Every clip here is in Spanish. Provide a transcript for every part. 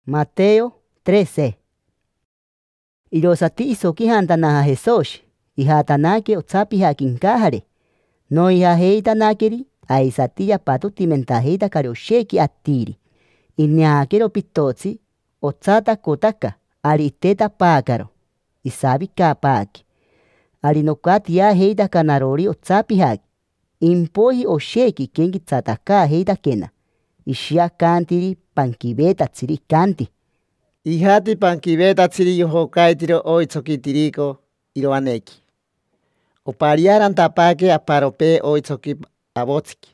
Mateo 13. Irosati isoki handanaha Jesús, ihatanake otsapi hakinkahare. No ihaheitanakeri, aisati yapatu timentaheita kariosheki atiri. Inyakero pitotsi, otsata kotaka, ariteta pácaro. Isabi kapaki. Arinokati ya heita kanarori otsapi haki. Impohi osheki kengi tsataka heita kena. Ishia kantiri pankibeta tsiri kanti. Ihati pankibeta tsiri yohokaitiro oitsoki tiriko iroaneki. Opariaran tapake aparope oitsoki abotsiki.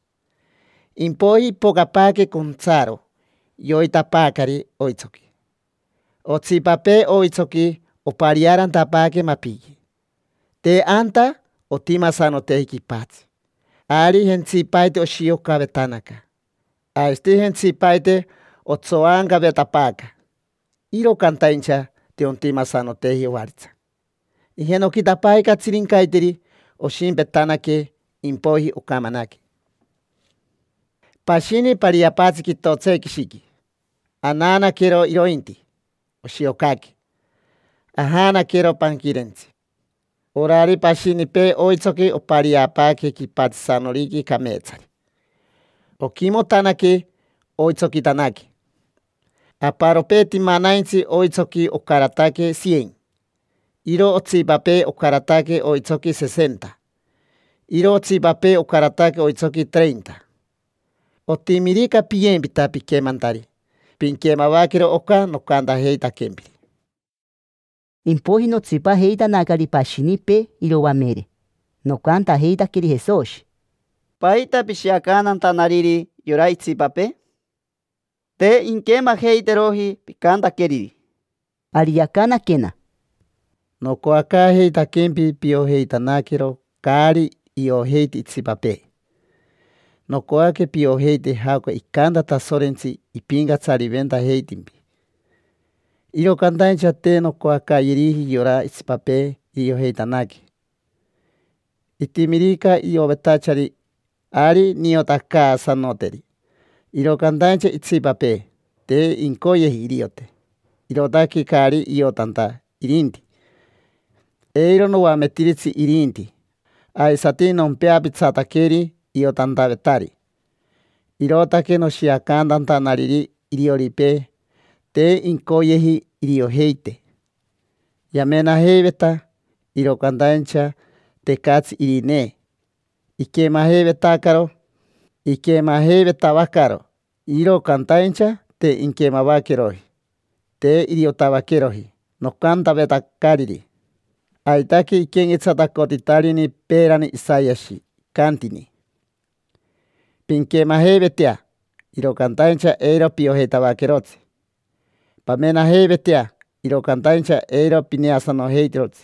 Impohi pokapake kuntsaro yoitapakari oitsoki. Otsipape oitsoki opariaran tapake mapigi. Te anta otimasano tehikipatsi. Ari hentsipaite oshiokabetanaka. Aisti hentsipaite otsoanga betapaka. Iro kantaincha te ontimasano tehi waritsa. Ihenokitapai katsirinkaitiri oshimbetanake impohi okamanake. Pashini pariapatsi kitotse kishiki. Anana kero irointi. Oshiokaki. Ahana kero pankirenzi. Orari pashini pe oitsoki opariapake kipatsanoriki kametsari. Okimotanake oitsoki tanake. Aparopeti manainsi oitsoki okaratake 100. Iro otsipape okaratake oitsoki 60. Iro otsipape okaratake oitsoki 30. Otimirika piempita pikemantari. Pinkemawakiro oka nokanda heita kempiri. Impohi no tsipa heita nakari pashinipe irowamere. Nokanta heita kiri Jesús. Paita pishiakanan tanariri yorai tsipape. Te inkema heiterohi pikanta keriri. Ariakana kena. Nokoaka heita kempi pio heita nakiro kari io heiti tsipape. Nokoake pio heite hauka ikanda tasorensi ipinga tsariventa heitimpi. Iro kantaincha te nokoaka irihi yora tsipape io heita naki. Itimirika io betachari ari niotaka sanoteri. Iro kantaincha itsipape te inkoye iriote. Irotaki kari io tanta irinti. Eiro no wametiritsi irinti. Aisati non peapitsatakeri io tanta betari. Irotake no shiakandan tanariri irioripe te inkoyehi irioheite. Yamena heibeta iro kantaincha te katsi irine. Ikema heibetakaro. Ikema heibetabakaro. Iro kantaincha te inkema bakerohi. Te iriotabakerohi. Nokanta betakariri. Aitaki ikengitsatakotitalini perani Isayashi. Kantini. Pinkema heibetea. Iro kantaincha eiro pioheitabakerotsi. Pamena heibetea. Iro kantaincha eiro pineasano heitirotsi.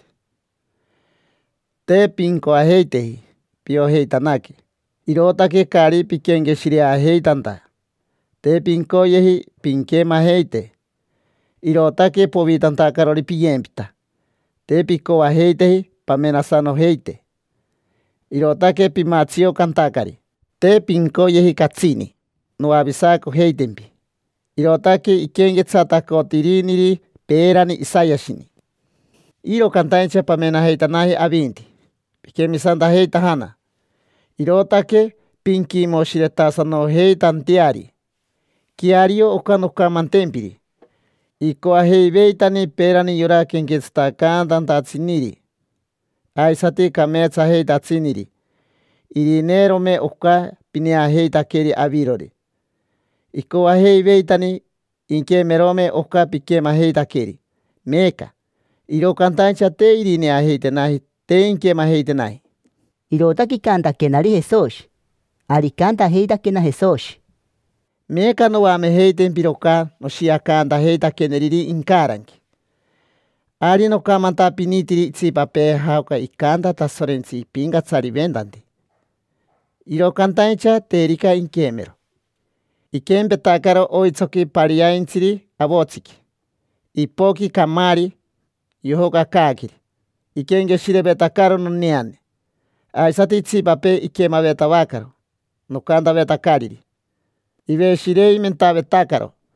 Te pinkoa heitehi. Pioheitanaki. Irotake kari pikenge shiria heitanta. Te pinkoyehi pinkema heite. Irotake povitanta karori piempita. Te pikoa heitehi pamena sano heite. Irotake pimatsio kantakari. Te pinkoyehi katsini. No abisako heitempi. Irotake ikenge tsatakotiriniri perani Isayashini. Iro kantaincha pamena heitanahi abinti. Pikemisanta heita hana. Irotake pinki moshiretasano heitantiari. Kiario okanoka mantempiri. Ikoa heibeitani perani yora kengetsatakantan tatsiniri. Aisati kametsa heitatsiniri. Irinero me oka pinea heitakeri avirori. Ikoa heibeitani inkemerome oka pikema heitakeri. Meka. Iro kantaincha te irinea heitenahi te inkema heitenahi. Irotaki kanta kenari Jesús. Arikanta heita kena Jesús. Meka no ame heiten piroka no shiakanta heita keneriri inkaranki. Ari no kamanta pinitiri tsipape hauka ikanta tasorensi ipinga tsarivendanti. Iro kantaincha terika inkemero. Ikempetakaro oitsoki pariaintsiri abotsiki. Ipoki kamari yohoka kakiri. Ikenge shirebetakaro no neane. Aisati tsipape ikema betabakaro. No kanda betakariri. Ibe shirei mentabetakaro.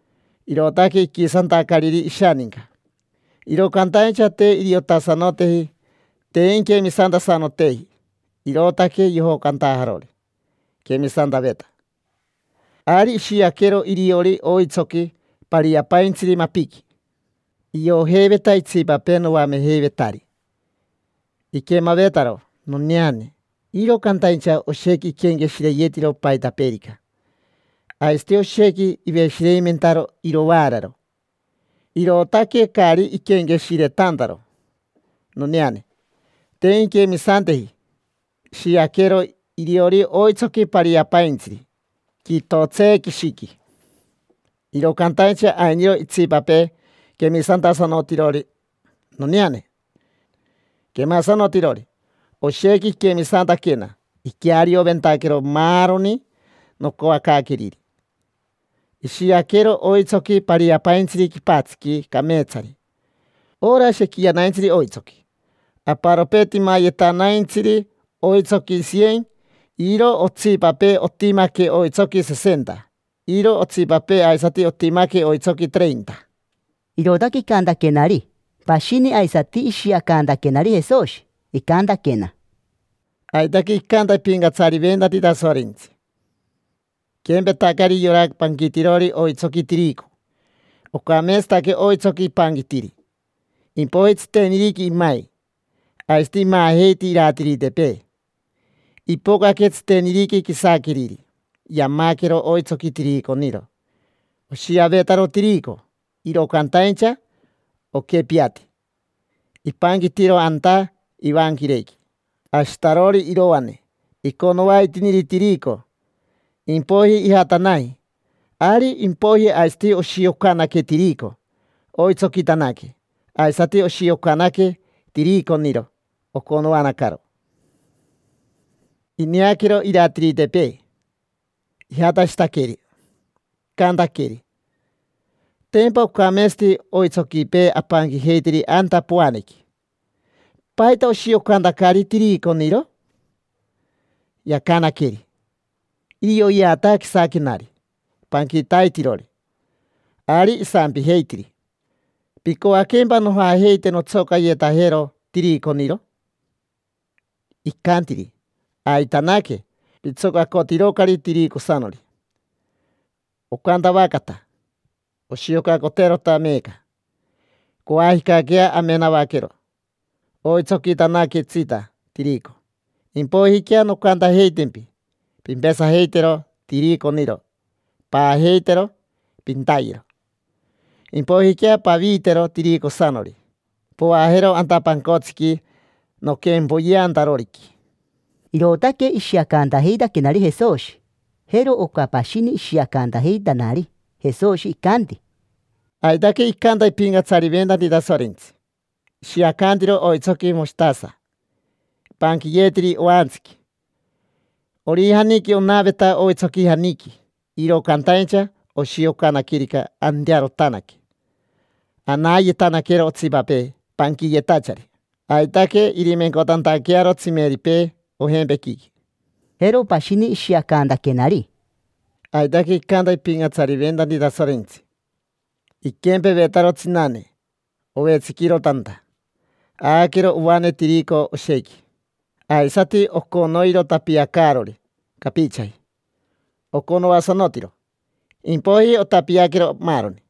irotaki ikisantakariri ishaninka. Irokantaincha te iriotasanotehi, te inkemisantasanotehi, irotaki yohokantaharori, kemisantaveta. Ari ishiakero iriori oitsoki pariapaintsiri mapiki. Ioheveta itsipape nowamehevetari. Ikemavetaro, noniane. Irokantaincha osheki ikengeshireyetiro paitaperika. Aiste osheki iveshireimentaro irowararo. Irotake kari ikengeshiretantaro. Noniane. Te inkemisantehi. Shiakero iriori oitsoki pariapaintsiri. Kitotse kishiki. Irokantaincha ainiro itsipape kemisantasanotirori. Noniane. Kemasanotirori. Osheki kemisantakena. Ikiario ventakero maroni nokoakakiriri. Ishiakero oitsoki pariapaintsiri kipatsiki kametsari. Ora shekianaintsiri oitsoki. Aparopeti mayetanaintsiri oitsoki 100. Iro otsipape otimake oitsoki 60. Iro otsipape aisati otimake oitsoki 30. Irotaki kandakenari. Pashini aisati ishiakandakenari Jesús. Ikandakena. Aitaki ikanda pingatsari vendati tasorintsi. Kembetakari yorak pankitirori oitsoki tiriko. Okamestake oitsoki pangitiri. Impohits teniriki imai. Aisti maheiti iratiri tepe. Ipokakets teniriki kisakiriri. Yamakero oitsoki tiriko niro. Oshiavetaro tiriko. Irokantaincha okepiati. Ipangitiro anta ivankireki. Ashtarori iroane. Ikonowai tiniri tiriko. Impohi ihatanai. Ari impohi aisti oshiokanake tiriko. Oitsoki tanake. Aisati oshiokanake tiriko niro. Okonoanakaro. Iniakiro iratiri tepe. Ihatashitakeri. Kandakeri. Tempo kamesti oitsokipe apangi heitiri anta puaneki. Paita oshiokandakari tiriko niro. Yakanakeri. Iyo yata kisakinari. Pankitai tirori. Ari isampi heitiri. Piko akemba noha heite no tsoka yetahero tiriko niro. Ikantiri. Aitanake. Pitsoka kotirokari tiriko sanori. Okanda wakata. Oshioka kotero tameka. Koahikakea amena wakero. Oitsoki tanake tsita tiriko. Impohikia no kanda heitempi. Pimpesa heitero tiriko niro. Pa heitero pintairo. Impohikia pavitero tiriko sanori. Poahero antapankotsiki no kemboyantaroriki. Irotake ishiakandakenari Jesús. Hero okapashini ishiakandakenari. Jesús ikanti. Aitake ikanda ipingatsari vendati tasorintsi. Shiakandiro oitsoki mostaza. Pankiyetiri oantsiki. Ori haniki onaveta oitsoki haniki. Irokantaincha oshiokanakirika andiaro tanake. Anaye tanakero otsipape pankiyetachari. Aitake irimenkotantakearo tsimeripe ohembekiki. Hero pashini ishiakandakenari. Aitake ikanda ipingatsari vendati tasorintsi. Ikempe vetaro tsinane. Ovetsikiro tanta. Akiro uwane tiriko osheki. Aisati okonoiro tapiakarori. Kapichai. Okono wasanotiro. Impohi otapiakiro maroni.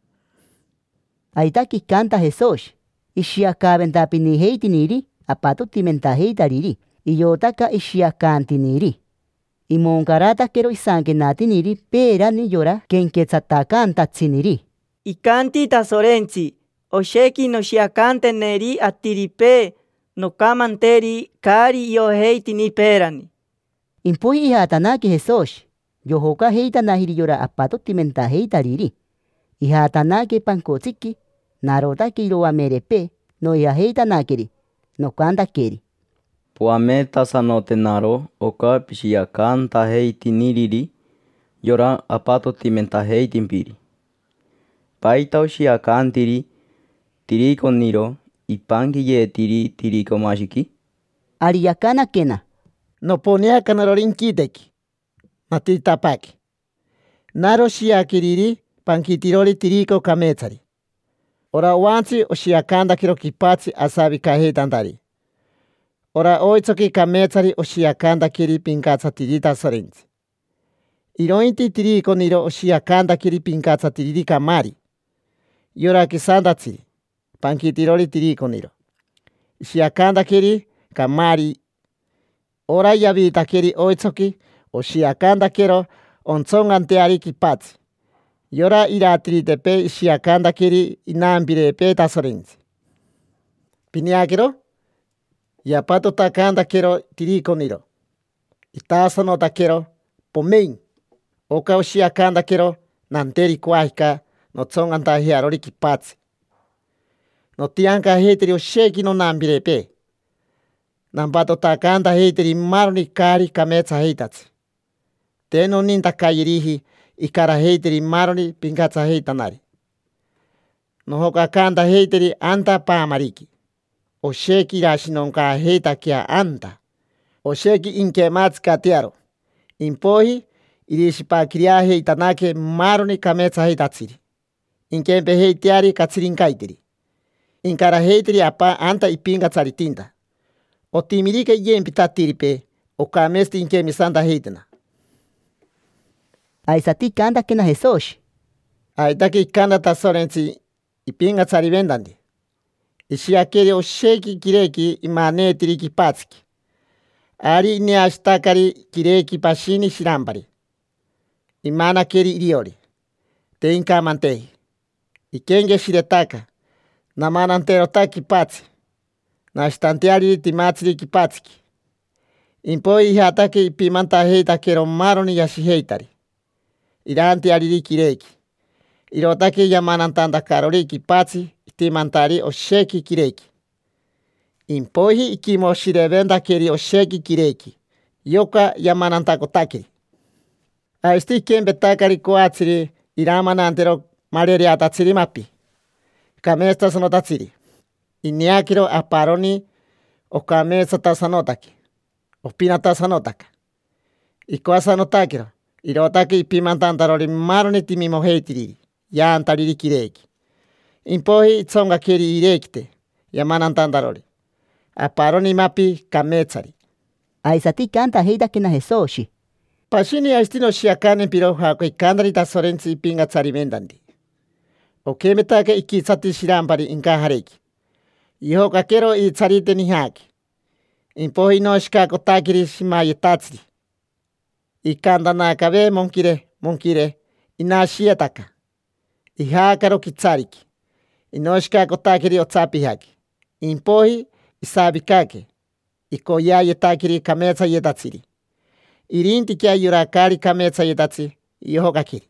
Aitaki kanta Jesús. Ishiakaventapini heitiniri. Apato timenta heitariri. Iyotaka ishiakantiniri. Imonkarata kero isankenatiniri. Pera ni yora kenketsatakantatsiniri. Ikanti tasorentsi. Osheki no shiakanteneri atiripe no kamanteri kari yo heitini perani. Impohi ihatanaki Jesús. Yohoka heitanahiri yora apato timenta heitariri. Ihatanake pankotsiki. Narotaki iroa merepe. No iha heitanakeri. No kandakeri. Puame tasanote naro oka pishiakanta heitiniriri. Yora apato timenta heitimpiri. Paita oshiakantiri. Tiriko niro, ipangi ye tiriko mashiki. Ariakana kena. No ponea kanarorinkiteki. Natitapaki. Naro shiakiriri pankitirori tiriko kametsari. Ora wantsi oshiakandakiro kipatsi asabi kaheitantari. Ora oitsoki kametsari oshiakandakiri pinkatsa tirita sorentsi. Irointi tiriko niro oshiakandakiri pinkatsa tiriri kamari. Yora kisandatsiri pankitirori tiriko niro. Oshiakandakiri kamari. Ora yavitakiri oitsoki oshiakandakiro ontsonganteari kipatsi. Yora iratiritepe ishiakandakiri inambirepe tasorenzi. Piniakiro yapato takandakiro tiriko niro. Itasano takero pomein. Oka oshiakandakiro nanteri kuahika notsongantahiarori kipatsi. Notianka heiteri osheki no nambirepe. Nampato takanda heiteri maroni kari kametsa heitatsi. Teno ninta kayirihi ikara heiteri maroni pinkatsa heitanari. Nohoka kanda heiteri anta paamariki. Osheki rashinonka heitakia anta. Osheki inkematsi katiaro. Impohi irishipakiria heitanake maroni kametsa heitatsiri. Inkempe heitiari katsirinkaiteri. Inkara heiteri apa anta ipingatsari tinta. Otimirike yempi tatiripe okamesti inkemisanta heitena. Aisati kanda kena Jesús. Aitaki kanda tasorensi ipingatsari vendandi. Ishiakere osheki kireki imane tiriki patski. Ari neashtakari kireki pashini shirambari. Imana keri iriori. Teinka mantehi. Ikenge shiretaka. Namanantero taki patsi. Nashtanteari timatsiri kipatski. Impoi hatake ipimanta heitakero maroni yashiheitari. Iranti ariri kireki. Irotake yamanantanda karori kipatsi itimantari osheki kireki. Impohi ikimo shirevenda keri osheki kireki. Yoka yamanantako takiri. Aisti kembe takari koatsiri iramanantero marere atatsiri mapi. Kamesta sonotatsiri. Iniakiro aparoni okamesta tasanotaki. Opina tasanotaka. Ikoasanotakiro. Irotake ipimantantarori maroni timimo heitiriri. Yantariri kireki. Impohi tsonga keri irekite. Yamanantantarori. Aparoni mapi kametsari. Aisati kanta heita kena Jesús. Pashini aistino shiakane piro hako ikandari tasorensi ipingatsari vendandi. Okemetake ikitsati shirambari inkahareki. Ihokakero itsarite nihaki. Impohi no shikako takiri shimayetatsiri. Ikanda nakabe monkire inashietaka. Ihakaro kitsariki. Inoshikako takiri otsapihaki. Impohi isabikake. Ikoya yetakiri kametsa yetatsiri. Irinti kia yurakari kametsa yetatsi. Ihokakiri.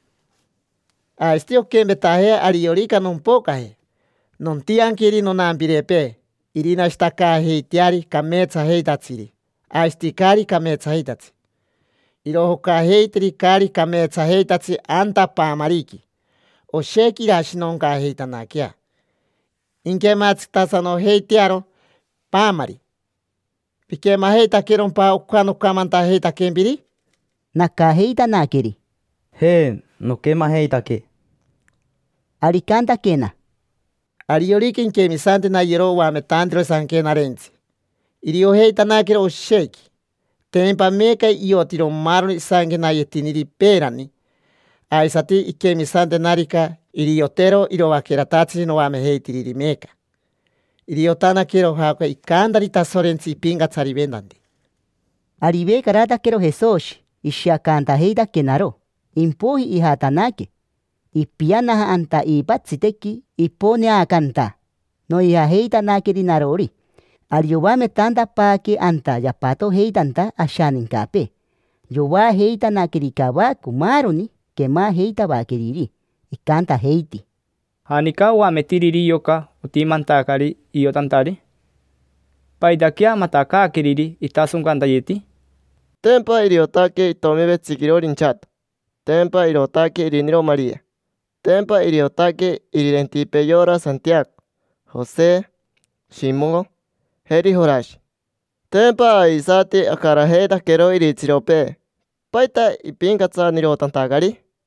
Aisti okembetahe ariorika nonpokahe. Nontiankiri nonambirepe. Irina shtaka heitiari kametsa heitatsiri. Aistikari kametsa heitatsi. Irohoka heitiri kari kametsa heitatsi anta paamariki. Osheki rashinonka heitanakia. Inkematsi tasano heitiaro paamari. Pikema heitakiron pa ukano kamanta heitakembiri. Naka heita nakiri. He, no kema heitake. Alikanta kena. Arioriki inkemisante na yero wametandro sanke narenzi. Irio heitanakiro osheki. Tempa meka iotiro maroni sange na yetiniri perani. Aisati ikemisante narika iriotero irowakera tatsiri no wame heitiriri meka. Iriotana kero hako ikandari tasorensi ipingatsari vendandi. Aribe karata kero Jesús. Ishiakanta heita kenaro. Impohi ihatanake. Ipianaha anta ipatsiteki ipone akanta. No iha heita nakiri narori. Ariobame tanda pake anta yapato heitanta ashaninkape. Yowa heita nakiri kawa kumaroni kema heita bakiriri. Ikanta heiti. Hanika wametiriri yoka utimantakari iotantari. Paidakia mataka kiriri itasunkan yeti. Tempa iriotake itomebe tsikirori chat. Tempa iriotake iriniro María. Tempa iriotake irirentipe yora Santiago, José, Simón, Heri Horashi. Tempa isate akaraheta kero iritsirope. Paita ipinkatsa nirotantagari.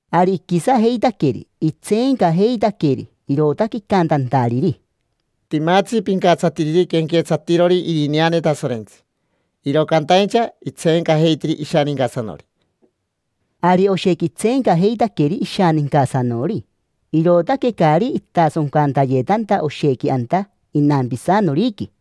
Ari kisa heitakeri, itsenka heitakeri, irotaki kantantariri. Timatsi pinkatsatiriri kenketsatirori iriniane tasorentsi. Iro kantaincha itsenka heitiri ishaninkasanori. Ari oshekitsenka heitakeri ishaninkasanori. Irotake kari itason kantayetanta osheki anta inampisanoriki.